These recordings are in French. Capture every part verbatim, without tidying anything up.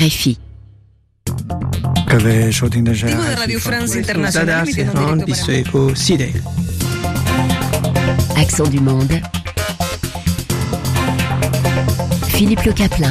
R F I. 各位收听的是 Radio France Internationale. Accent du monde. Philippe Le Caplin.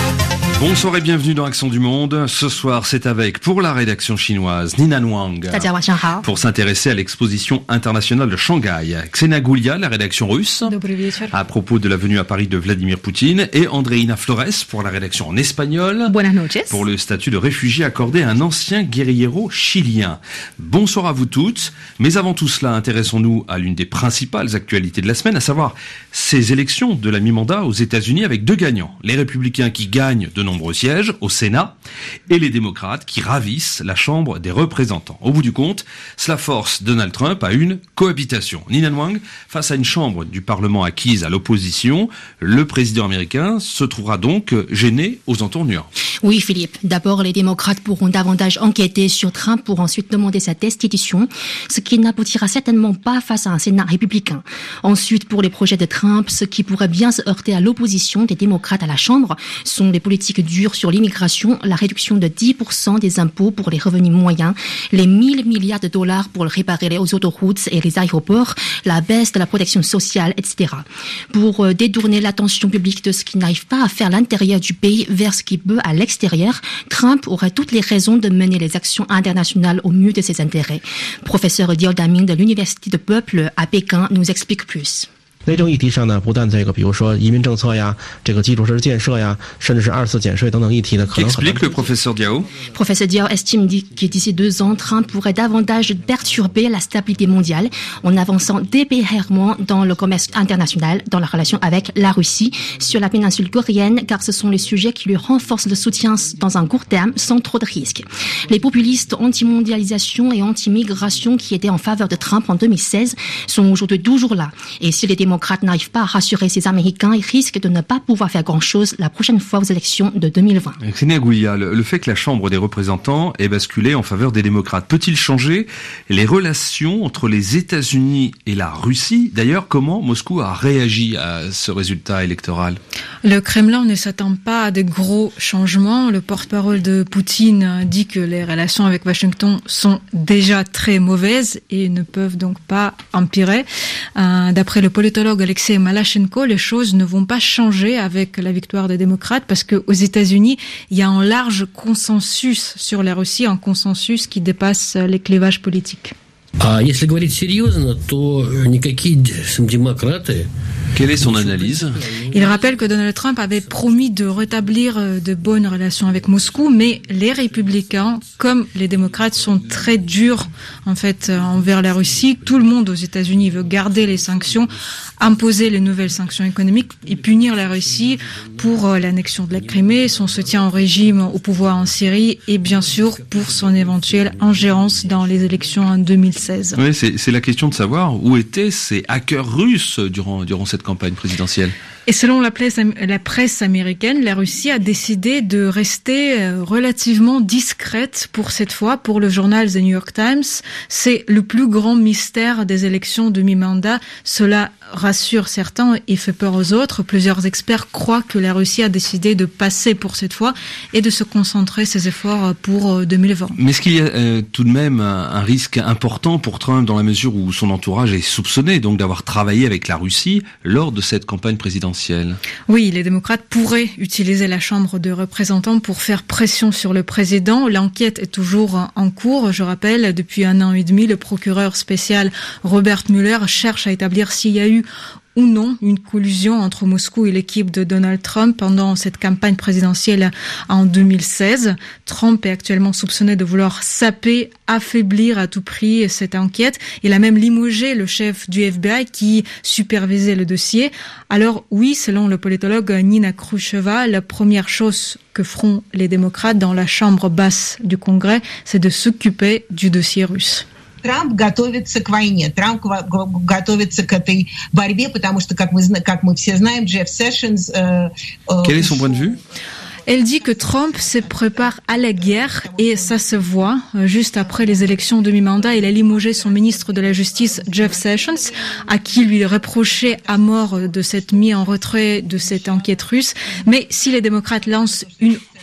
Bonsoir et bienvenue dans Accent du Monde. Ce soir, c'est avec, pour la rédaction chinoise, Nina Wang. Pour s'intéresser à l'exposition internationale de Shanghai. Ksenia Goulia, la rédaction russe. À propos de la venue à Paris de Vladimir Poutine. Et Andreina Flores, pour la rédaction en espagnol. Buenas noches. Pour le statut de réfugié accordé à un ancien guérillero chilien. Bonsoir à vous toutes. Mais avant tout cela, intéressons-nous à l'une des principales actualités de la semaine, à savoir ces élections de la mi-mandat aux États-Unis avec deux gagnants. Les républicains qui gagnent de nombreux sièges au Sénat et les démocrates qui ravissent la Chambre des représentants. Au bout du compte, cela force Donald Trump à une cohabitation. Nina Wang, face à une Chambre du Parlement acquise à l'opposition, le président américain se trouvera donc gêné aux entournures. Oui, Philippe. D'abord, les démocrates pourront davantage enquêter sur Trump pour ensuite demander sa destitution, ce qui n'aboutira certainement pas face à un Sénat républicain. Ensuite, pour les projets de Trump, ce qui pourrait bien se heurter à l'opposition des démocrates à la Chambre sont les politiques dures sur l'immigration, la réduction de dix pour cent des impôts pour les revenus moyens, les mille milliards de dollars pour réparer les autoroutes et les aéroports, la baisse de la protection sociale, et cetera. Pour euh, détourner l'attention publique de ce qui n'arrive pas à faire l'intérieur du pays vers ce qui peut à l'extérieur, Trump aurait toutes les raisons de mener les actions internationales au mieux de ses intérêts. Professeur Diao Daming de l'Université de Peuple à Pékin nous explique plus. 内政议题上呢，不但这个，比如说移民政策呀，这个基础设施建设呀，甚至是二次减税等等议题呢，可能很。 Explique le professeur Diao. Professeur Diao estime que d'ici deux ans, Trump pourrait davantage perturber la stabilité mondiale en avançant débérément dans le commerce international, dans la relation avec la Russie, sur la péninsule coréenne, car ce sont les sujets qui lui renforcent le soutien dans un court terme, sans trop de risques. Les populistes anti-mondialisation et anti-migration qui étaient en faveur de Trump en deux mille seize sont aujourd'hui toujours là. Et si les démocrates n'arrivent pas à rassurer ces Américains, ils risquent de ne pas pouvoir faire grand-chose la prochaine fois aux élections de deux mille vingt. Ksenia Goulia, le, le fait que la Chambre des représentants ait basculé en faveur des démocrates, peut-il changer les relations entre les États-Unis et la Russie? D'ailleurs, comment Moscou a réagi à ce résultat électoral? Le Kremlin ne s'attend pas à de gros changements. Le porte-parole de Poutine dit que les relations avec Washington sont déjà très mauvaises et ne peuvent donc pas empirer. Euh, d'après le politologue Alexei Malachenko, les choses ne vont pas changer avec la victoire des démocrates parce qu'aux États-Unis, il y a un large consensus sur la Russie, un consensus qui dépasse les clivages politiques. А если говорить серьезно, то никакие демократы. Quelle est son analyse? Il rappelle que Donald Trump avait promis de rétablir de bonnes relations avec Moscou, mais les républicains, comme les démocrates, sont très durs en fait envers la Russie. Tout le monde aux États-Unis veut garder les sanctions, imposer les nouvelles sanctions économiques et punir la Russie pour l'annexion de la Crimée, son soutien au régime au pouvoir en Syrie et bien sûr pour son éventuelle ingérence dans les élections en deux mille seize. Oui, c'est, c'est la question de savoir où étaient ces hackers russes durant, durant cette campagne présidentielle. Et selon la presse, la presse américaine, la Russie a décidé de rester relativement discrète pour cette fois. Pour le journal The New York Times, c'est le plus grand mystère des élections de mi-mandat. Cela rassure certains et fait peur aux autres. Plusieurs experts croient que la Russie a décidé de passer pour cette fois et de se concentrer ses efforts pour deux mille vingt. Mais est-ce qu'il y a euh, tout de même un, un risque important pour Trump dans la mesure où son entourage est soupçonné donc d'avoir travaillé avec la Russie lors de cette campagne présidentielle? Oui, les démocrates pourraient utiliser la Chambre de représentants pour faire pression sur le président. L'enquête est toujours en cours. Je rappelle, depuis un an et demi, le procureur spécial Robert Mueller cherche à établir s'il y a eu ou non une collusion entre Moscou et l'équipe de Donald Trump pendant cette campagne présidentielle en deux mille seize. Trump est actuellement soupçonné de vouloir saper, affaiblir à tout prix cette enquête. Il a même limogé le chef du F B I qui supervisait le dossier. Alors oui, selon le politologue Nina Khrushcheva, la première chose que feront les démocrates dans la chambre basse du Congrès, c'est de s'occuper du dossier russe. Трамп готовится к войне, Трамп готовится к этой борьбе, потому что, как мы, как мы все знаем, Джефф Сешенс... Э, э, Quel est son point de vue? Elle dit que Trump se prépare à la guerre et ça se voit. Juste après les élections de mi-mandat, il a limogé son ministre de la Justice, Jeff Sessions, à qui lui reprochait à mort de s'être mis en retrait de cette enquête russe. Mais si les démocrates lancent une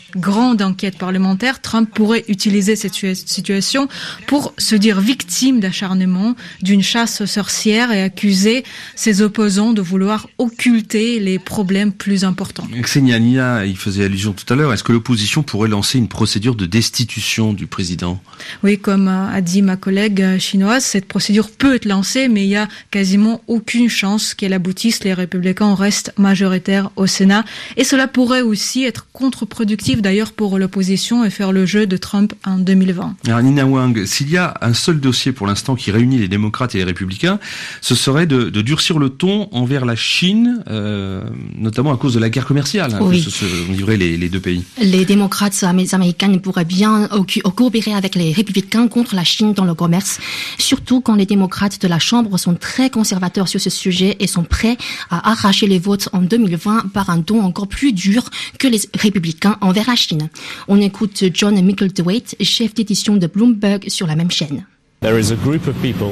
grande enquête parlementaire, Trump pourrait utiliser cette situation pour se dire victime d'acharnement, d'une chasse aux sorcières et accuser ses opposants de vouloir occulter les problèmes plus importants. Ksenia Nia, il faisait allusion tout à l'heure, est-ce que l'opposition pourrait lancer une procédure de destitution du président? Oui, comme a dit ma collègue chinoise, cette procédure peut être lancée, mais il y a quasiment aucune chance qu'elle aboutisse. Les républicains restent majoritaires au Sénat et cela pourrait aussi être contre-productif d'ailleurs pour l'opposition et faire le jeu de Trump en deux mille vingt. Alors Nina Wang, s'il y a un seul dossier pour l'instant qui réunit les démocrates et les républicains, ce serait de, de durcir le ton envers la Chine, euh, notamment à cause de la guerre commerciale hein, oui. que se, se livraient les, les deux pays. Les démocrates américains pourraient bien coopérer avec les républicains contre la Chine dans le commerce, surtout quand les démocrates de la Chambre sont très conservateurs sur ce sujet et sont prêts à arracher les votes en deux mille vingt par un ton encore plus dur que les républicains envers la Chine. On écoute John Micklethwaite, chef d'édition de Bloomberg sur la même chaîne. There is a group of people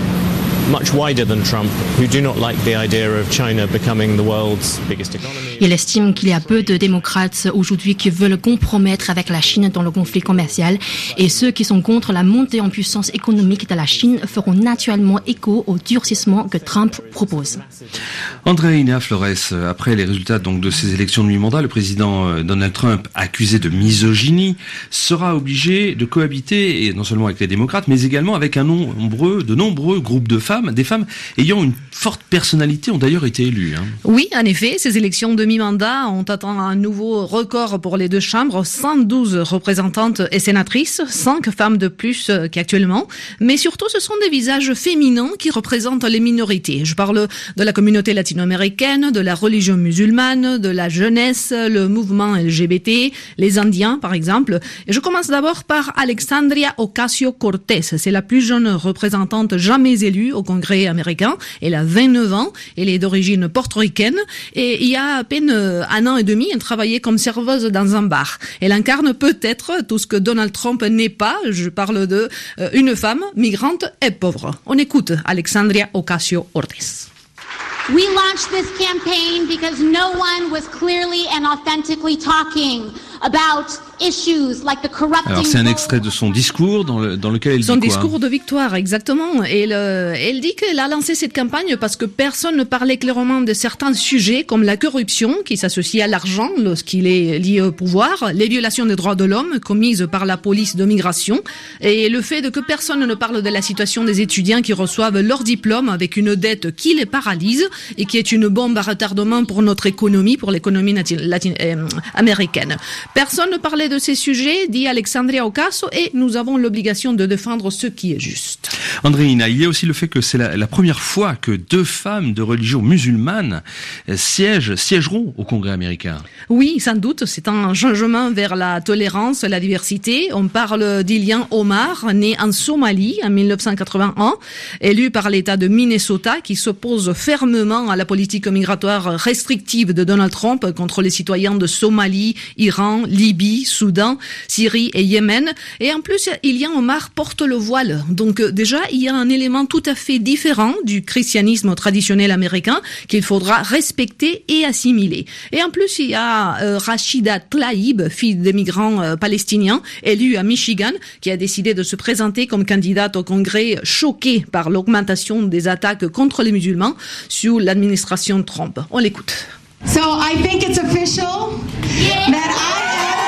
much wider than Trump who do not like the idea of China becoming the world's biggest economy. Il estime qu'il y a peu de démocrates aujourd'hui qui veulent compromettre avec la Chine dans le conflit commercial et ceux qui sont contre la montée en puissance économique de la Chine feront naturellement écho au durcissement que Trump propose. Andreina Flores, après les résultats donc de ces élections de mi-mandat, le président Donald Trump, accusé de misogynie, sera obligé de cohabiter et non seulement avec les démocrates, mais également avec un nombreux, de nombreux groupes de femmes. Des femmes ayant une forte personnalité ont d'ailleurs été élues. Hein. Oui, en effet, ces élections de mi-mandat ont atteint un nouveau record pour les deux chambres, cent douze représentantes et sénatrices, cinq femmes de plus qu'actuellement. Mais surtout, ce sont des visages féminins qui représentent les minorités. Je parle de la communauté latino-américaine, de la religion musulmane, de la jeunesse, le mouvement L G B T, les Indiens par exemple. Et je commence d'abord par Alexandria Ocasio-Cortez. C'est la plus jeune représentante jamais élue au Congrès américain. Elle a vingt-neuf ans, elle est d'origine portoricaine et il y a à peine un an et demi, elle travaillait comme serveuse dans un bar. Elle incarne peut-être tout ce que Donald Trump n'est pas. Je parle de euh, une femme migrante et pauvre. On écoute Alexandria Ocasio-Cortez. We launched this campaign because no one was clearly and authentically talking about issues like the corrupting. Alors c'est un extrait de son discours dans, le, dans lequel elle son dit quoi? Son discours de victoire, exactement. Et elle, elle dit qu'elle a lancé cette campagne parce que personne ne parlait clairement de certains sujets comme la corruption qui s'associe à l'argent lorsqu'il est lié au pouvoir, les violations des droits de l'homme commises par la police de migration et le fait de que personne ne parle de la situation des étudiants qui reçoivent leur diplôme avec une dette qui les paralyse et qui est une bombe à retardement pour notre économie, pour l'économie latine, latine, euh, américaine. Personne ne parlait de ces sujets, dit Alexandria Ocasio, et nous avons l'obligation de défendre ce qui est juste. Andréina, il y a aussi le fait que c'est la, la première fois que deux femmes de religion musulmane siègent, siégeront au Congrès américain. Oui, sans doute, c'est un changement vers la tolérance, la diversité. On parle d'Ilhan Omar, né en Somalie en mille neuf cent quatre-vingt-un, élu par l'État de Minnesota, qui s'oppose fermement à la politique migratoire restrictive de Donald Trump contre les citoyens de Somalie, Iran, Libye, Soudan, Syrie et Yémen. Et en plus, Ilhan Omar porte le voile. Donc déjà, il y a un élément tout à fait différent du christianisme traditionnel américain qu'il faudra respecter et assimiler. Et en plus, il y a euh, Rashida Tlaib, fille d'émigrants euh, palestiniens, élue à Michigan, qui a décidé de se présenter comme candidate au Congrès, choquée par l'augmentation des attaques contre les musulmans sous l'administration Trump. On l'écoute. So I think it's official that I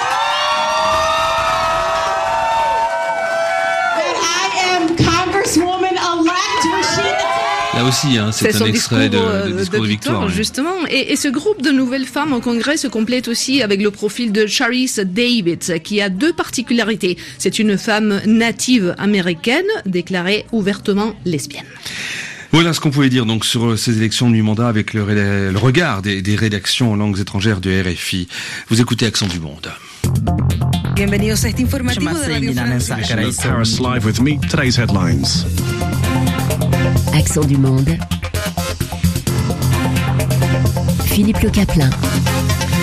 Là aussi, hein, c'est, c'est un extrait discours, de, de discours de, de victoire. victoire justement. Et, et ce groupe de nouvelles femmes au Congrès se complète aussi avec le profil de Sharice Davids, qui a deux particularités. C'est une femme native américaine, déclarée ouvertement lesbienne. Voilà ce qu'on pouvait dire donc sur ces élections de mi-mandat avec le, le regard des, des rédactions en langues étrangères de R F I. Vous écoutez Accent du Monde. Bienvenidos a este informativo de Radio France. Paris Live with me. Today's headlines. Accent du Monde. Philippe Le Caplin.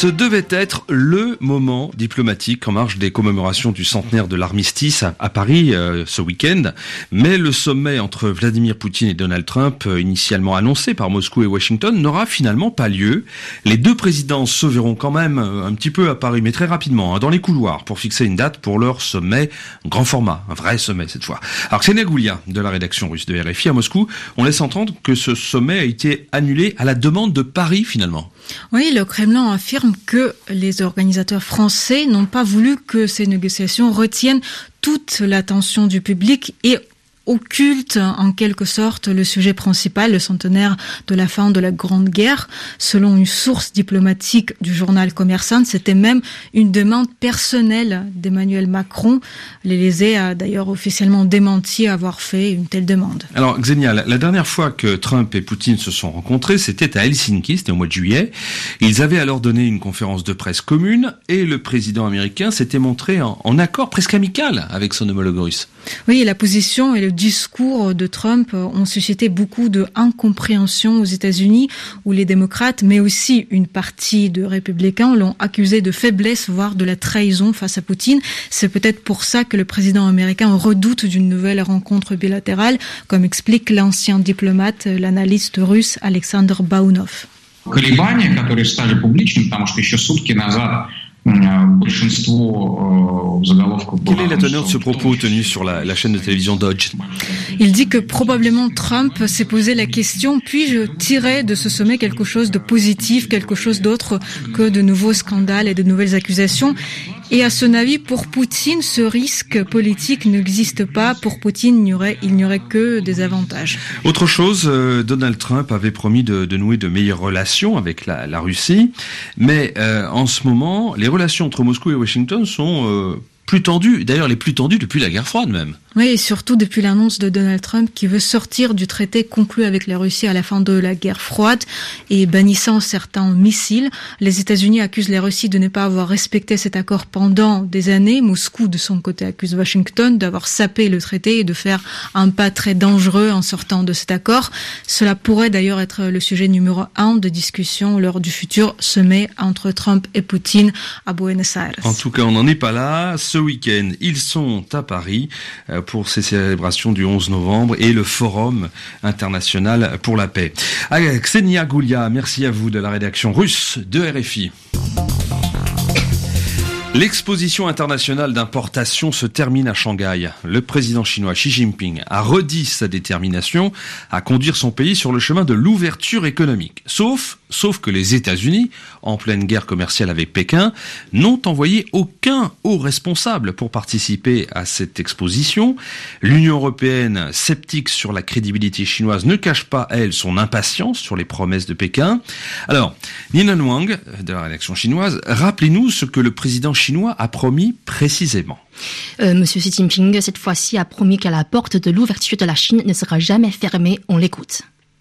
Ce devait être le moment diplomatique en marge des commémorations du centenaire de l'armistice à, à Paris euh, ce week-end. Mais le sommet entre Vladimir Poutine et Donald Trump, euh, initialement annoncé par Moscou et Washington, n'aura finalement pas lieu. Les deux présidents se verront quand même euh, un petit peu à Paris, mais très rapidement, hein, dans les couloirs, pour fixer une date pour leur sommet grand format, un vrai sommet cette fois. Alors Ksenia Goulia, de la rédaction russe de R F I à Moscou, on laisse entendre que ce sommet a été annulé à la demande de Paris finalement. Oui, le Kremlin affirme que les organisateurs français n'ont pas voulu que ces négociations retiennent toute l'attention du public et occulte en quelque sorte le sujet principal, le centenaire de la fin de la Grande Guerre. Selon une source diplomatique du journal Commerçant, c'était même une demande personnelle d'Emmanuel Macron. L'Élysée a d'ailleurs officiellement démenti avoir fait une telle demande. Alors Ksenia, la dernière fois que Trump et Poutine se sont rencontrés, c'était à Helsinki, c'était au mois de juillet. Ils avaient alors donné une conférence de presse commune et le président américain s'était montré en, en accord presque amical avec son homologue russe. Oui, la position et le discours de Trump ont suscité beaucoup de incompréhension aux États-Unis, où les démocrates, mais aussi une partie de républicains, l'ont accusé de faiblesse, voire de la trahison face à Poutine. C'est peut-être pour ça que le président américain redoute d'une nouvelle rencontre bilatérale, comme explique l'ancien diplomate, l'analyste russe Alexander Baunov. Колебания, которые стали публичными, потому что еще сутки назад Quelle est la teneur de ce propos tenu sur la, la chaîne de télévision Dodge? Il dit que probablement Trump s'est posé la question, puis-je tirer de ce sommet quelque chose de positif, quelque chose d'autre que de nouveaux scandales et de nouvelles accusations. Et à son avis, pour Poutine, ce risque politique n'existe pas. Pour Poutine, il n'y aurait, il n'y aurait que des avantages. Autre chose, euh, Donald Trump avait promis de, de nouer de meilleures relations avec la, la Russie, mais euh, en ce moment, les relations entre Moscou et Washington sont euh, plus tendues, d'ailleurs les plus tendues depuis la guerre froide même. Oui, et surtout depuis l'annonce de Donald Trump qui veut sortir du traité conclu avec la Russie à la fin de la guerre froide et bannissant certains missiles. Les États-Unis accusent la Russie de ne pas avoir respecté cet accord pendant des années. Moscou, de son côté, accuse Washington d'avoir sapé le traité et de faire un pas très dangereux en sortant de cet accord. Cela pourrait d'ailleurs être le sujet numéro un de discussion lors du futur sommet entre Trump et Poutine à Buenos Aires. En tout cas, on n'en est pas là. Ce week-end, ils sont à Paris pour ces célébrations du onze novembre et le Forum international pour la paix. Ah, Ksenia Goulia, merci à vous de la rédaction russe de R F I. L'exposition internationale d'importation se termine à Shanghai. Le président chinois Xi Jinping a redit sa détermination à conduire son pays sur le chemin de l'ouverture économique. Sauf, sauf que les États-Unis, en pleine guerre commerciale avec Pékin, n'ont envoyé aucun haut responsable pour participer à cette exposition. L'Union européenne, sceptique sur la crédibilité chinoise, ne cache pas, elle, son impatience sur les promesses de Pékin. Alors, Nina Wang, de la rédaction chinoise, rappelez-nous ce que le président chinois a promis précisément. Euh, Monsieur Xi Jinping, cette fois-ci, a promis que la porte de l'ouverture de la Chine ne sera jamais fermée. On l'écoute.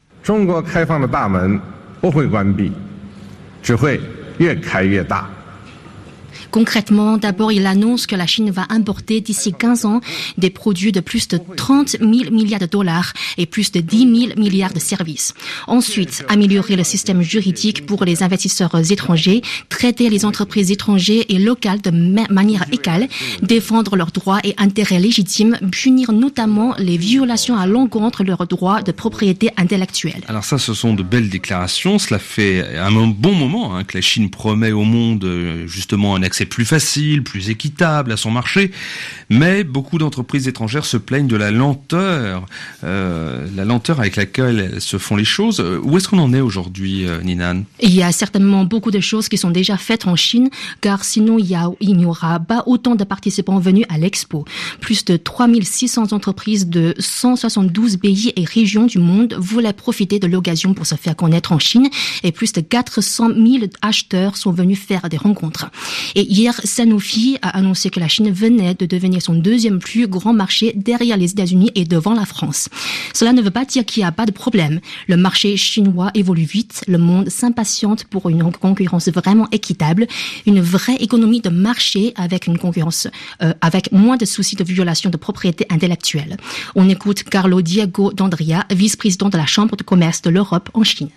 Concrètement, d'abord, il annonce que la Chine va importer d'ici quinze ans des produits de plus de trente mille milliards de dollars et plus de dix mille milliards de services. Ensuite, améliorer le système juridique pour les investisseurs étrangers, traiter les entreprises étrangères et locales de ma- manière égale, défendre leurs droits et intérêts légitimes, punir notamment les violations à l'encontre de leurs droits de propriété intellectuelle. Alors ça, ce sont de belles déclarations. Cela fait un bon moment hein, que la Chine promet au monde justement un accès plus facile, plus équitable à son marché, mais beaucoup d'entreprises étrangères se plaignent de la lenteur, euh, la lenteur avec laquelle se font les choses. Où est-ce qu'on en est aujourd'hui, euh, Ninan? Il y a certainement beaucoup de choses qui sont déjà faites en Chine, car sinon il y a, il n'y aura pas autant de participants venus à l'expo. Plus de trois mille six cents entreprises de cent soixante-douze pays et régions du monde voulaient profiter de l'occasion pour se faire connaître en Chine, et plus de quatre cent mille acheteurs sont venus faire des rencontres. Et hier, Sanofi a annoncé que la Chine venait de devenir son deuxième plus grand marché derrière les États-Unis et devant la France. Cela ne veut pas dire qu'il n'y a pas de problème. Le marché chinois évolue vite, le monde s'impatiente pour une concurrence vraiment équitable, une vraie économie de marché avec une concurrence, euh, avec moins de soucis de violation de propriété intellectuelle. On écoute Carlo Diego D'Andrea, vice-président de la Chambre de commerce de l'Europe en Chine.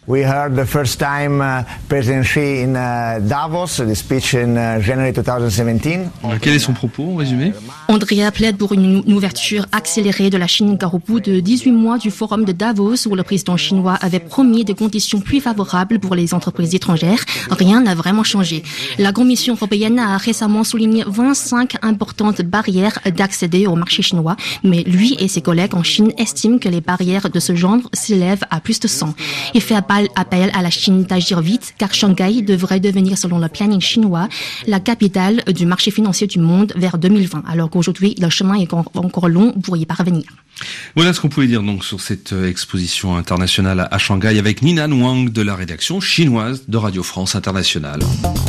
We heard the first time uh, President Xi in uh, Davos, the speech in uh, January twenty seventeen. Quel est son propos, en résumé? Andrea plaide pour une, une ouverture accélérée de la Chine car au bout de dix-huit mois du forum de Davos où le président chinois avait promis des conditions plus favorables pour les entreprises étrangères, rien n'a vraiment changé. La Commission européenne a récemment souligné vingt-cinq importantes barrières d'accéder au marché chinois, mais lui et ses collègues en Chine estiment que les barrières de ce genre s'élèvent à plus de cent. Il fait appel à la Chine d'agir vite car Shanghai devrait devenir, selon le planning chinois, la capitale du marché financier du monde vers deux mille vingt, alors qu'aujourd'hui, le chemin est encore long pour y parvenir. Voilà ce qu'on pouvait dire donc sur cette exposition internationale à Shanghai avec Nina Wang de la rédaction chinoise de Radio France Internationale.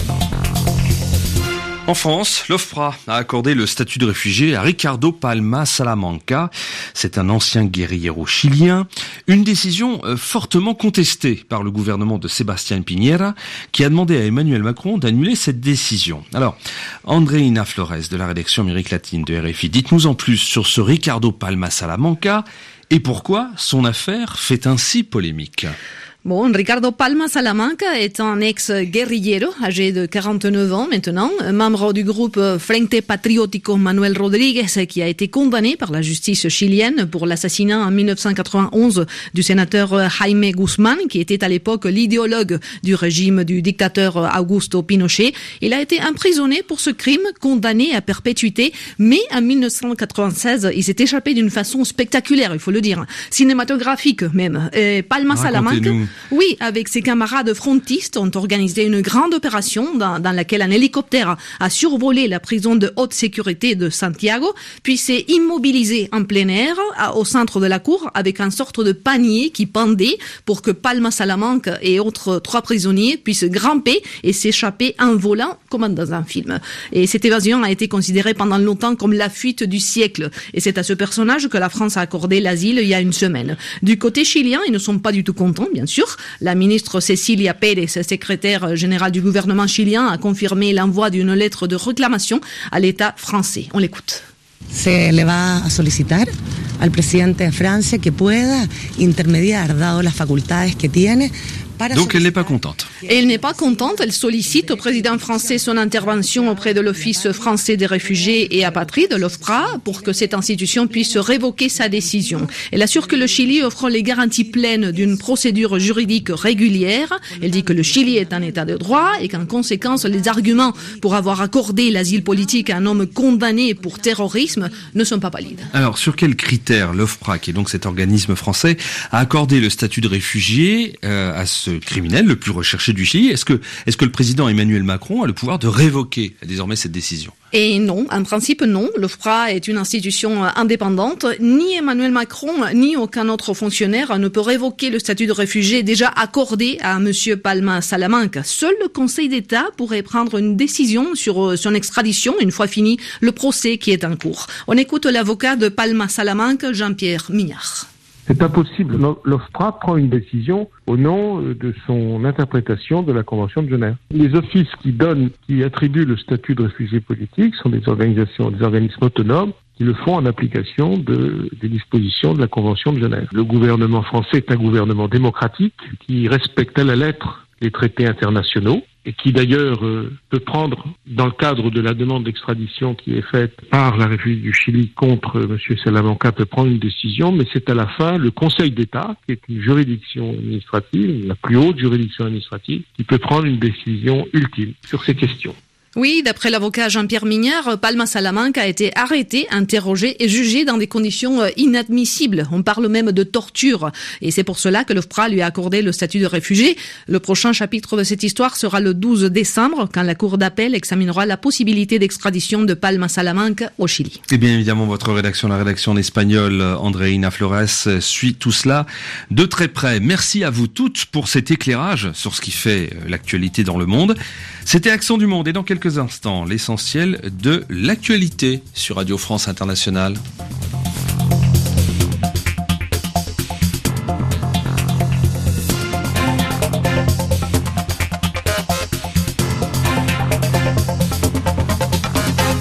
En France, l'OFPRA a accordé le statut de réfugié à Ricardo Palma Salamanca. C'est un ancien guérillero chilien. Une décision fortement contestée par le gouvernement de Sébastien Piñera, qui a demandé à Emmanuel Macron d'annuler cette décision. Alors, Andreina Flores de la rédaction Amérique latine de R F I, dites-nous en plus sur ce Ricardo Palma Salamanca et pourquoi son affaire fait ainsi polémique. Bon, Ricardo Palma Salamanca est un ex-guerrillero âgé de quarante-neuf ans maintenant, membre du groupe Frente Patriótico Manuel Rodríguez qui a été condamné par la justice chilienne pour l'assassinat en mille neuf cent quatre-vingt-onze du sénateur Jaime Guzmán qui était à l'époque l'idéologue du régime du dictateur Augusto Pinochet. Il a été emprisonné pour ce crime, condamné à perpétuité, mais en mille neuf cent quatre-vingt-seize, il s'est échappé d'une façon spectaculaire, il faut le dire, cinématographique même. Et Palma Salamanca, oui, avec ses camarades frontistes, ont organisé une grande opération dans, dans laquelle un hélicoptère a survolé la prison de haute sécurité de Santiago, puis s'est immobilisé en plein air à, au centre de la cour avec une sorte de panier qui pendait pour que Palma Salamanca et autres trois prisonniers puissent grimper et s'échapper en volant comme dans un film. Et cette évasion a été considérée pendant longtemps comme la fuite du siècle. Et c'est à ce personnage que la France a accordé l'asile il y a une semaine. Du côté chilien, ils ne sont pas du tout contents, bien sûr. La ministre Cecilia Pérez, secrétaire générale du gouvernement chilien, a confirmé l'envoi d'une lettre de réclamation à l'État français. On l'écoute. Se le va a solicitar al presidente de Francia que pueda intermediar, dado las facultades que tiene. Donc elle n'est pas contente. Et elle n'est pas contente, elle sollicite au président français son intervention auprès de l'Office français des réfugiés et apatrides, l'OFPRA, pour que cette institution puisse révoquer sa décision. Elle assure que le Chili offre les garanties pleines d'une procédure juridique régulière. Elle dit que le Chili est un état de droit et qu'en conséquence, les arguments pour avoir accordé l'asile politique à un homme condamné pour terrorisme ne sont pas valides. Alors, sur quels critères l'OFPRA, qui est donc cet organisme français, a accordé le statut de réfugié euh, à ce criminel le plus recherché du Chili? Est-ce que, est-ce que le président Emmanuel Macron a le pouvoir de révoquer désormais cette décision? Et non, en principe non. L'OFPRA est une institution indépendante. Ni Emmanuel Macron, ni aucun autre fonctionnaire ne peut révoquer le statut de réfugié déjà accordé à monsieur Palma Salamanca. Seul le Conseil d'État pourrait prendre une décision sur son extradition une fois fini le procès qui est en cours. On écoute l'avocat de Palma Salamanca, Jean-Pierre Mignard. C'est impossible. L'OFPRA prend une décision au nom de son interprétation de la Convention de Genève. Les offices qui donnent, qui attribuent le statut de réfugié politique sont des organisations, des organismes autonomes qui le font en application de, des dispositions de la Convention de Genève. Le gouvernement français est un gouvernement démocratique qui respecte à la lettre les traités internationaux et qui d'ailleurs euh, peut prendre, dans le cadre de la demande d'extradition qui est faite par la République du Chili contre euh, M. Salamanca, peut prendre une décision, mais c'est à la fin le Conseil d'État, qui est une juridiction administrative, la plus haute juridiction administrative, qui peut prendre une décision ultime sur ces questions. Oui, d'après l'avocat Jean-Pierre Mignard, Palma Salamanca a été arrêté, interrogé et jugé dans des conditions inadmissibles. On parle même de torture. Et c'est pour cela que l'OFPRA lui a accordé le statut de réfugié. Le prochain chapitre de cette histoire sera le douze décembre, quand la Cour d'appel examinera la possibilité d'extradition de Palma Salamanca au Chili. Et bien évidemment, votre rédaction, la rédaction en espagnol, Andreina Flores, suit tout cela de très près. Merci à vous toutes pour cet éclairage sur ce qui fait l'actualité dans le monde. C'était Accent du Monde et dans quelques instants, l'essentiel de l'actualité sur Radio France Internationale.